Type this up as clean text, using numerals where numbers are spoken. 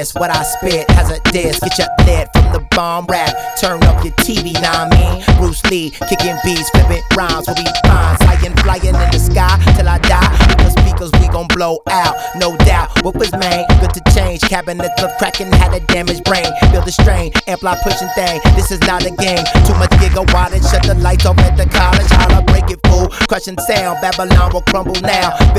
this what I spit has a diss. Get your lead from the bomb rap. Turn up your TV, nah I mean. Bruce Lee, kicking beats, flipping rhymes, will be fine. Flying in the sky till I die. With the speakers we gon' blow out, no doubt. What was made, good to change. Cabinets of cracking, had a damaged brain. Feel the strain, amplify pushing thing. This is not a game. Too much gigawatt and shut the lights off at the college. Holla, break it, fool. Crushing sound, Babylon will crumble now.